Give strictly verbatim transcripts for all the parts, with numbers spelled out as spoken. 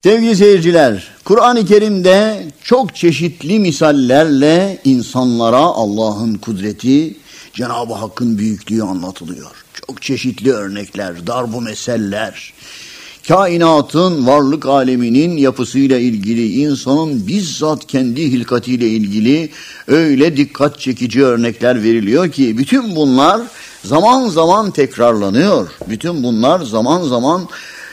Sevgili seyirciler, Kur'an-ı Kerim'de çok çeşitli misallerle insanlara Allah'ın kudreti, Cenab-ı Hakk'ın büyüklüğü anlatılıyor. Çok çeşitli örnekler, darb-ı meseller, kainatın, varlık aleminin yapısıyla ilgili, insanın bizzat kendi hilkatiyle ilgili öyle dikkat çekici örnekler veriliyor ki bütün bunlar zaman zaman tekrarlanıyor. Bütün bunlar zaman zaman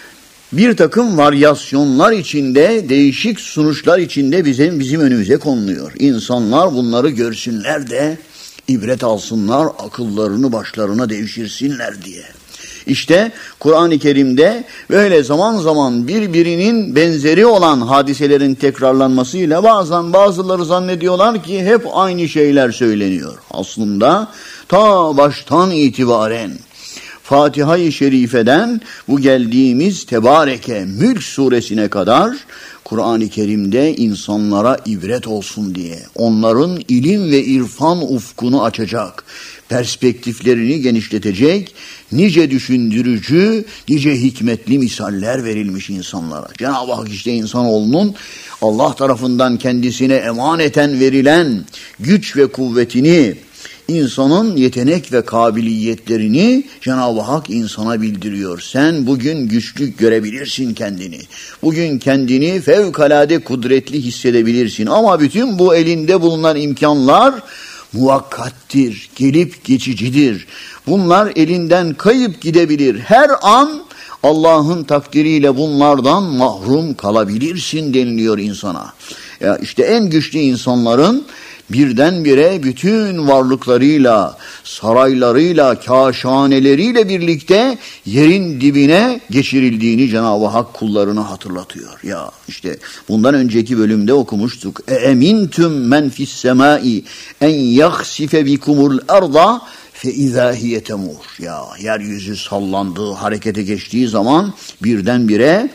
bir takım varyasyonlar içinde, değişik sunuşlar içinde bizim bizim önümüze konuluyor. İnsanlar bunları görsünler de ibret alsınlar, akıllarını başlarına devşirsinler diye. İşte Kur'an-ı Kerim'de böyle zaman zaman birbirinin benzeri olan hadiselerin tekrarlanmasıyla bazen bazıları zannediyorlar ki hep aynı şeyler söyleniyor. Aslında ta baştan itibaren Fatiha-i Şerife'den bu geldiğimiz Tebareke Mülk suresine kadar Kur'an-ı Kerim'de insanlara ibret olsun diye onların ilim ve irfan ufkunu açacak, perspektiflerini genişletecek, nice düşündürücü, nice hikmetli misaller verilmiş insanlara. Cenab-ı Hak işte insanoğlunun Allah tarafından kendisine emaneten verilen güç ve kuvvetini, İnsanın yetenek ve kabiliyetlerini Cenab-ı Hak insana bildiriyor. Sen bugün güçlü görebilirsin kendini. Bugün kendini fevkalade kudretli hissedebilirsin. Ama bütün bu elinde bulunan imkanlar muvakkattir, gelip geçicidir. Bunlar elinden kayıp gidebilir. Her an Allah'ın takdiriyle bunlardan mahrum kalabilirsin deniliyor insana. Ya işte en güçlü insanların birdenbire bütün varlıklarıyla, saraylarıyla, kâşhaneleriyle birlikte yerin dibine geçirildiğini Cenab-ı Hak kullarına hatırlatıyor. Ya işte bundan önceki bölümde okumuştuk. E emintüm men fis semai en yakhsife bikumul arda fe izâ hiye temur. Ya yeryüzü sallandığı, harekete geçtiği zaman birdenbire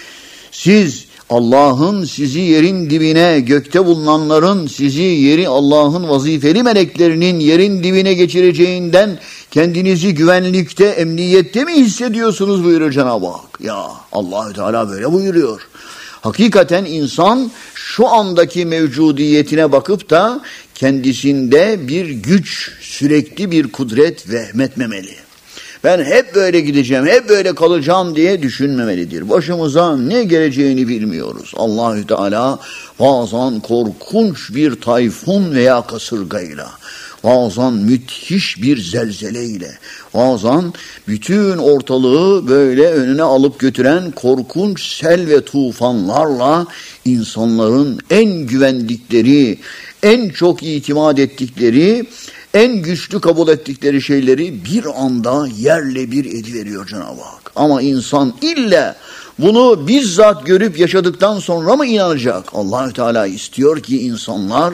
siz Allah'ın sizi yerin dibine, gökte bulunanların sizi yeri Allah'ın vazifeli meleklerinin yerin dibine geçireceğinden kendinizi güvenlikte, emniyette mi hissediyorsunuz buyuruyor Cenab-ı Hak. Ya Allah-u Teala böyle buyuruyor. Hakikaten insan şu andaki mevcudiyetine bakıp da kendisinde bir güç, sürekli bir kudret vehmetmemeli. Ben hep böyle gideceğim, hep böyle kalacağım diye düşünmemelidir. Başımıza ne geleceğini bilmiyoruz. Allahü Teala bazen korkunç bir tayfun veya kasırgayla, bazen müthiş bir zelzeleyle, bazen bütün ortalığı böyle önüne alıp götüren korkunç sel ve tufanlarla insanların en güvendikleri, en çok itimat ettikleri, en güçlü kabul ettikleri şeyleri bir anda yerle bir ediveriyor Cenab-ı Hak. Ama insan illa bunu bizzat görüp yaşadıktan sonra mı inanacak? Allah-u Teala istiyor ki insanlar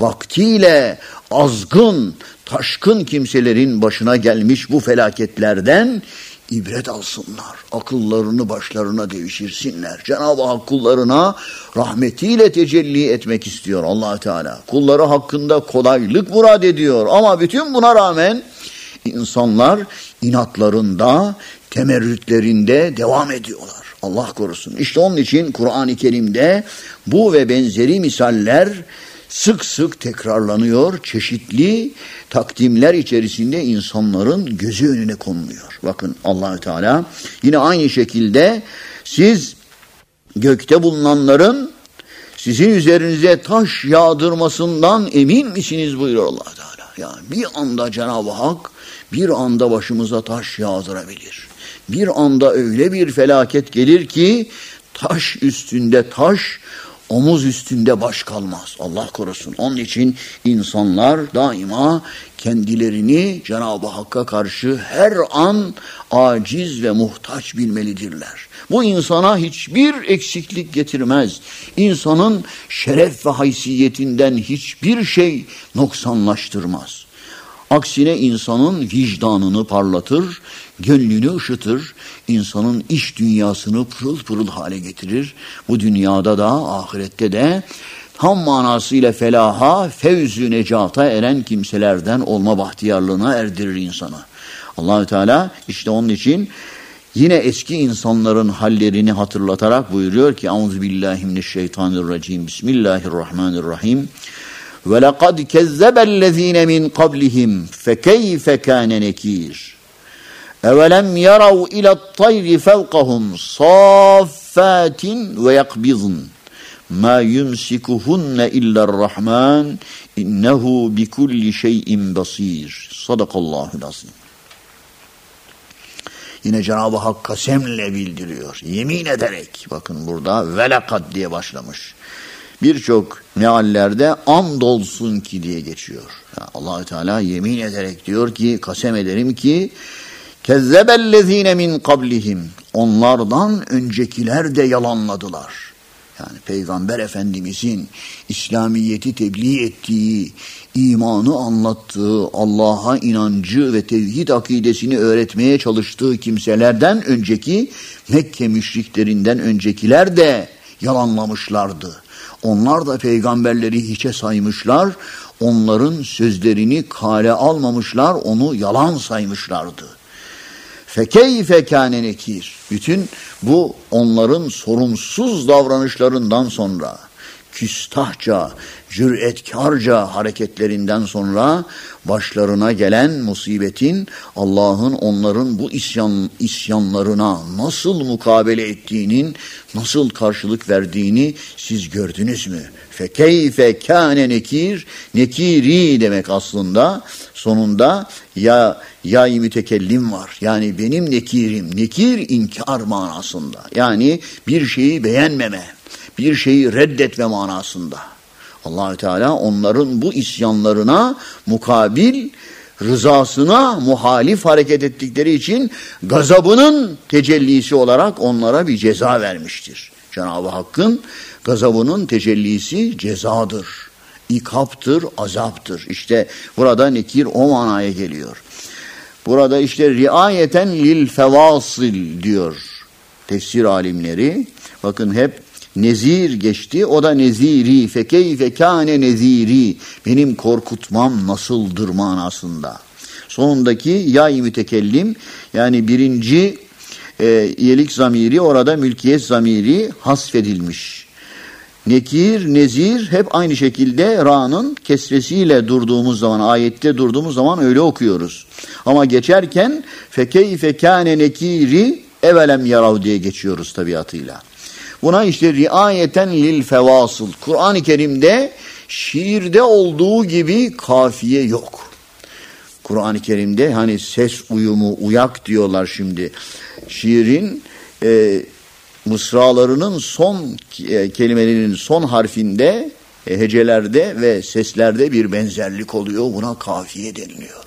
vaktiyle azgın, taşkın kimselerin başına gelmiş bu felaketlerden ibret alsınlar. Akıllarını başlarına devşirsinler. Cenab-ı Hak kullarına rahmetiyle tecelli etmek istiyor Allah Teala. Kulları hakkında kolaylık murad ediyor. Ama bütün buna rağmen insanlar inatlarında, temerrütlerinde devam ediyorlar. Allah korusun. İşte onun için Kur'an-ı Kerim'de bu ve benzeri misaller sık sık tekrarlanıyor, çeşitli takdimler içerisinde insanların gözü önüne konuluyor. Bakın Allah-u Teala yine aynı şekilde siz gökte bulunanların sizin üzerinize taş yağdırmasından emin misiniz buyuruyor Allah-u Teala. Yani bir anda Cenab-ı Hak bir anda başımıza taş yağdırabilir. Bir anda öyle bir felaket gelir ki taş üstünde taş, omuz üstünde baş kalmaz. Allah korusun. Onun için insanlar daima kendilerini Cenab-ı Hakk'a karşı her an aciz ve muhtaç bilmelidirler. Bu insana hiçbir eksiklik getirmez. İnsanın şeref ve haysiyetinden hiçbir şey noksanlaştırmaz. Aksine insanın vicdanını parlatır, gönlünü ışıtır, insanın iç dünyasını pırıl pırıl hale getirir. Bu dünyada da ahirette de tam manasıyla felaha, fevzü necata eren kimselerden olma bahtiyarlığına erdirir insanı. Allah-u Teala işte onun için yine eski insanların hallerini hatırlatarak buyuruyor ki Euzubillahimineşşeytanirracim. Bismillahirrahmanirrahim. Ve lekad kezzebellezine min qablihim fekeyfe kâne nekîr. Evelem yarav ila't-tayri fevkahum saffâtin ve yakbizn. Ma yumsikuhunne illarrahman innehu bikulli şeyin basir. Sadakallahul azim. Yine Cenab-ı Hak kasemle bildiriyor. Yemin ederek. Bakın burada velakad diye başlamış. Birçok meallerde andolsun ki diye geçiyor. Yani Allah-u Teala yemin ederek diyor ki kasem ederim ki kezzebellezine min qablihim. Onlardan öncekiler de yalanladılar. Yani Peygamber Efendimizin İslamiyet'i tebliğ ettiği, imanı anlattığı, Allah'a inancı ve tevhid akidesini öğretmeye çalıştığı kimselerden önceki Mekke müşriklerinden öncekiler de yalanlamışlardı. Onlar da peygamberleri hiçe saymışlar, onların sözlerini kale almamışlar, onu yalan saymışlardı. Fekeyfe kâne nekîr. Bütün bu onların sorumsuz davranışlarından sonra, küstahça, cüretkarca hareketlerinden sonra başlarına gelen musibetin Allah'ın onların bu isyan, isyanlarına nasıl mukabele ettiğinin, nasıl karşılık verdiğini siz gördünüz mü? Fekeyfe kâne nekîr, nekîri demek aslında sonunda ya ya-i mütekellim var. Yani benim nekirim, nekir inkar manasında. Yani bir şeyi beğenmeme, bir şeyi reddetme manasında. Allah-u Teala onların bu isyanlarına mukabil, rızasına muhalif hareket ettikleri için gazabının tecellisi olarak onlara bir ceza vermiştir. Cenab-ı Hakk'ın gazabının tecellisi cezadır, ikaptır, azaptır. İşte burada nekir o manaya geliyor. Burada işte riayeten lil fevasil diyor tefsir alimleri. Bakın hep nezir geçti. O da neziri. Fekeyfe kâne neziri. Benim korkutmam nasıldır manasında. Sonundaki ya-i mütekellim yani birinci e, yelik zamiri orada mülkiyet zamiri hasfedilmiş. Nekir, nezir hep aynı şekilde ra'nın kesresiyle durduğumuz zaman, ayette durduğumuz zaman öyle okuyoruz. Ama geçerken fekeyfe kâne nekiri evelem yarav diye geçiyoruz tabiatıyla. Buna işte riayeten lil fevasıl. Kur'an-ı Kerim'de şiirde olduğu gibi kafiye yok. Kur'an-ı Kerim'de hani ses uyumu, uyak diyorlar şimdi. Şiirin e, mısralarının son e, kelimelerinin son harfinde, e, hecelerde ve seslerde bir benzerlik oluyor. Buna kafiye deniliyor.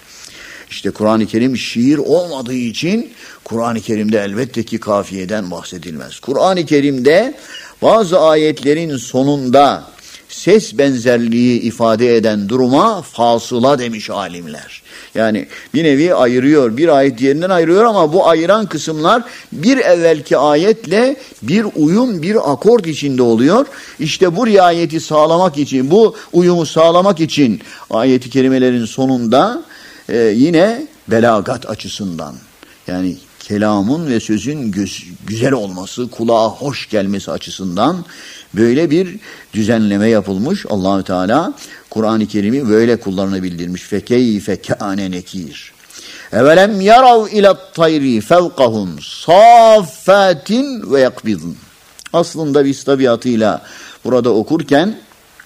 İşte Kur'an-ı Kerim şiir olmadığı için Kur'an-ı Kerim'de elbette ki kafiyeden bahsedilmez. Kur'an-ı Kerim'de bazı ayetlerin sonunda ses benzerliği ifade eden duruma fasıla demiş alimler. Yani bir nevi ayırıyor, bir ayet diğerinden ayırıyor ama bu ayıran kısımlar bir evvelki ayetle bir uyum, bir akord içinde oluyor. İşte bu riayeti sağlamak için, bu uyumu sağlamak için ayeti kerimelerin sonunda e, yine belagat açısından yani kelamın ve sözün göz, güzel olması, kulağa hoş gelmesi açısından böyle bir düzenleme yapılmış. Allah-u Teala Kur'an-ı Kerim'i böyle kullarına bildirmiş. Fekeyfe kâne nekîr. Evelem yarav ila't-tayri fevkahum saffâtin ve yakbizn. Aslında biz tabiatıyla burada okurken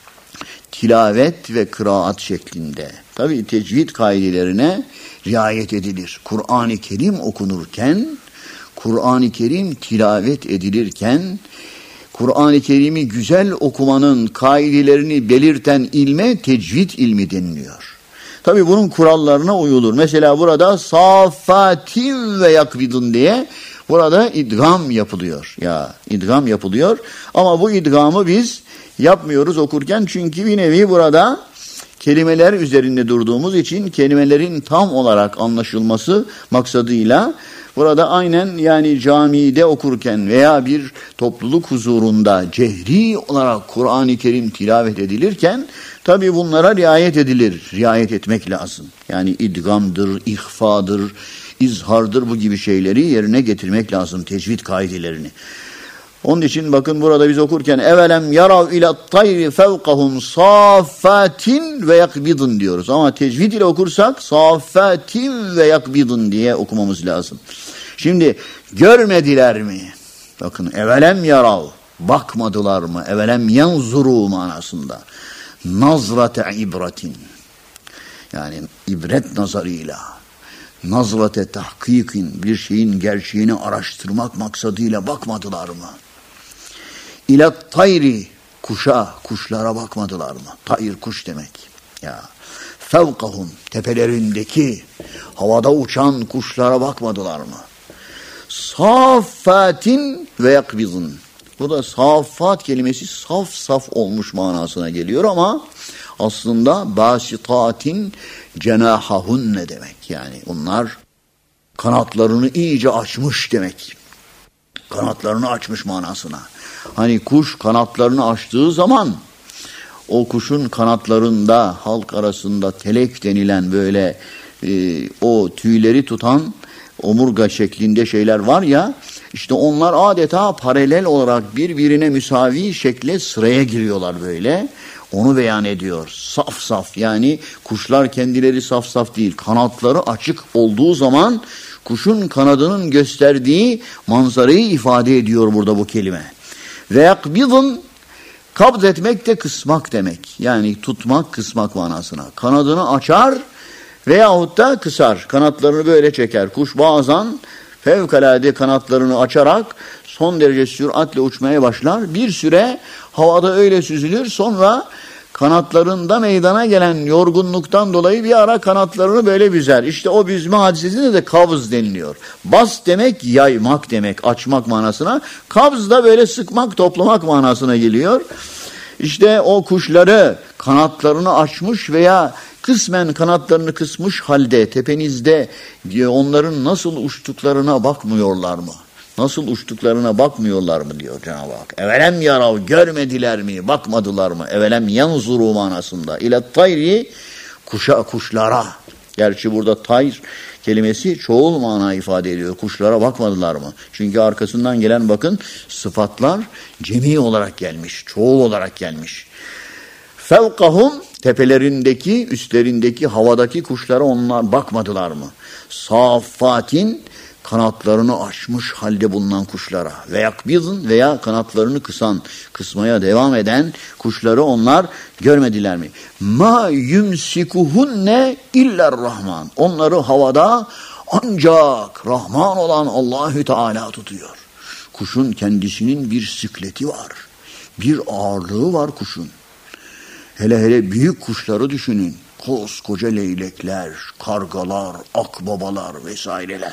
tilavet ve kıraat şeklinde. Tabii tecvid kaidelerine riayet edilir. Kur'an-ı Kerim okunurken, Kur'an-ı Kerim tilavet edilirken, Kur'an-ı Kerim'i güzel okumanın kaidelerini belirten ilme tecvid ilmi deniliyor. Tabii bunun kurallarına uyulur. Mesela burada safatin ve yakbidun diye burada idgam yapılıyor. Ya idgam yapılıyor ama bu idgamı biz yapmıyoruz okurken çünkü bir nevi burada kelimeler üzerinde durduğumuz için kelimelerin tam olarak anlaşılması maksadıyla burada aynen yani camide okurken veya bir topluluk huzurunda cehri olarak Kur'an-ı Kerim tilavet edilirken tabi bunlara riayet edilir. Riayet etmek lazım. Yani idgamdır, ihfadır, izhardır, bu gibi şeyleri yerine getirmek lazım, tecvid kaidelerini. Onun için bakın burada biz okurken evelem yarav ila tayri fevkahum saffatin ve yakbidun diyoruz. Ama tecvid ile okursak saffatin ve yakbidun diye okumamız lazım. Şimdi görmediler mi? Bakın evelem yarav, bakmadılar mı? Evelem yanzuru manasında. Nazrate ibretin, yani ibret nazarıyla, nazrate tahkikin, bir şeyin gerçeğini araştırmak maksadıyla bakmadılar mı? İla tayri, kuşa, kuşlara bakmadılar mı? Tayr, kuş demek. Ya fevkahum, tepelerindeki havada uçan kuşlara bakmadılar mı? Saffatin ve yakbizun. Bu da saffat kelimesi saf saf olmuş manasına geliyor ama aslında basitatin cenahahunne demek. Yani onlar kanatlarını iyice açmış demek. Kanatlarını açmış manasına. Hani kuş kanatlarını açtığı zaman o kuşun kanatlarında halk arasında telek denilen böyle e, o tüyleri tutan omurga şeklinde şeyler var ya, işte onlar adeta paralel olarak birbirine müsavi şekle sıraya giriyorlar böyle. Onu beyan ediyor. Saf saf, yani kuşlar kendileri saf saf değil. Kanatları açık olduğu zaman kuşun kanadının gösterdiği manzarayı ifade ediyor burada bu kelime. Ve yakbidun, kabz etmek de kısmak demek. Yani tutmak, kısmak manasına. Kanadını açar veyahut da kısar. Kanatlarını böyle çeker. Kuş bazen fevkalade kanatlarını açarak son derece süratle uçmaya başlar. Bir süre havada öyle süzülür. Sonra kanatlarında meydana gelen yorgunluktan dolayı bir ara kanatlarını böyle büzer. İşte o büzme hadisesine de kabz deniliyor. Bas demek yaymak demek, açmak manasına. Kabz da böyle sıkmak, toplamak manasına geliyor. İşte o kuşları kanatlarını açmış veya kısmen kanatlarını kısmış halde tepenizde onların nasıl uçtuklarına bakmıyorlar mı? Nasıl uçtuklarına bakmıyorlar mı diyor Cenab-ı Hak. Evelem yarav, görmediler mi, bakmadılar mı? Evelem yanzuru manasında. İle tayri, kuşa, kuşlara. Gerçi burada tayr kelimesi çoğul mana ifade ediyor. Kuşlara bakmadılar mı? Çünkü arkasından gelen bakın sıfatlar cemi olarak gelmiş, çoğul olarak gelmiş. Fevkahum, tepelerindeki, üstlerindeki, havadaki kuşlara onlar bakmadılar mı? Saffatin, kanatlarını açmış halde bulunan kuşlara. Ve yakbizun, veya kanatlarını kısan, kısmaya devam eden kuşları onlar görmediler mi? Ma yumsikuhunne iller rahman. Onları havada ancak Rahman olan Allahü Teala tutuyor. Kuşun kendisinin bir sikleti var. Bir ağırlığı var kuşun. Hele hele büyük kuşları düşünün. Koskoca leylekler, kargalar, akbabalar vesaireler.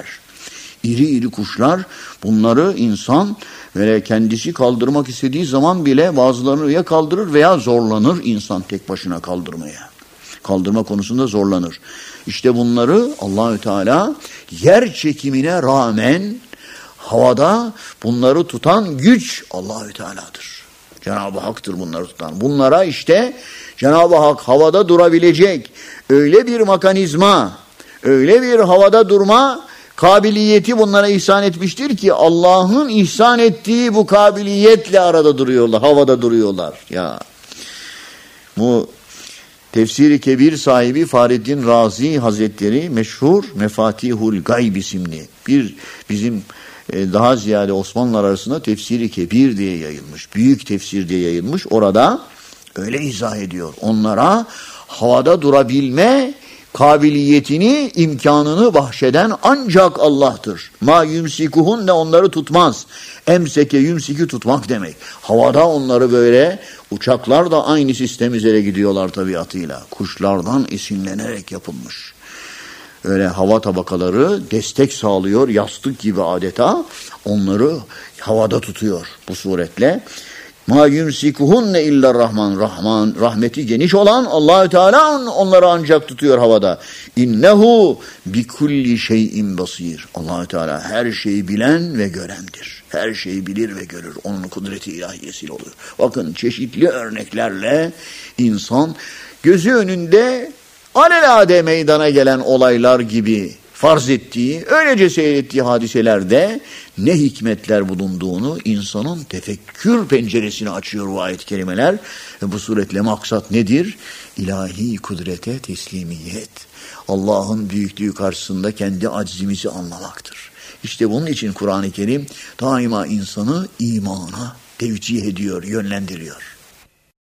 İri iri kuşlar, bunları insan böyle kendisi kaldırmak istediği zaman bile bazılarını ya kaldırır veya zorlanır insan tek başına kaldırmaya. Kaldırma konusunda zorlanır. İşte bunları Allahü Teala yer çekimine rağmen havada bunları tutan güç Allahü Teala'dır. Cenab-ı Hak'tır bunları tutan. Bunlara işte Cenab-ı Hak havada durabilecek öyle bir mekanizma, öyle bir havada durma kabiliyeti bunlara ihsan etmiştir ki Allah'ın ihsan ettiği bu kabiliyetle arada duruyorlar, havada duruyorlar. Ya bu Tefsir-i Kebir sahibi Fahreddin Razi Hazretleri meşhur Mefatihul Gayb isimli bir bizim daha ziyade Osmanlılar arasında Tefsir-i Kebir diye yayılmış. Büyük tefsir diye yayılmış. Orada öyle izah ediyor. Onlara havada durabilme kabiliyetini, imkanını bahşeden ancak Allah'tır. Ma yumsikuhun de onları tutmaz. Emseke yumsiki tutmak demek. Havada onları böyle, uçaklar da aynı sistem üzere gidiyorlar tabiatıyla. Kuşlardan esinlenerek yapılmış. Öyle hava tabakaları destek sağlıyor, yastık gibi adeta onları havada tutuyor bu suretle. Ma yumsikuhunne illa Rahman. Rahman, rahmeti geniş olan Allahü Teala onları ancak tutuyor havada. İnnehu bi kulli şeyin basir. Allahü Teala her şeyi bilen ve görendir. Her şeyi bilir ve görür. Onun kudreti ilahiyesiyle oluyor. Bakın çeşitli örneklerle insan gözü önünde alelade meydana gelen olaylar gibi farz ettiği, öylece seyrettiği hadiselerde ne hikmetler bulunduğunu insanın tefekkür penceresini açıyor bu ayet-i kerimeler. Ve bu suretle maksat nedir? İlahi kudrete teslimiyet. Allah'ın büyüklüğü karşısında kendi aczimizi anlamaktır. İşte bunun için Kur'an-ı Kerim daima insanı imana tevcih ediyor, yönlendiriyor.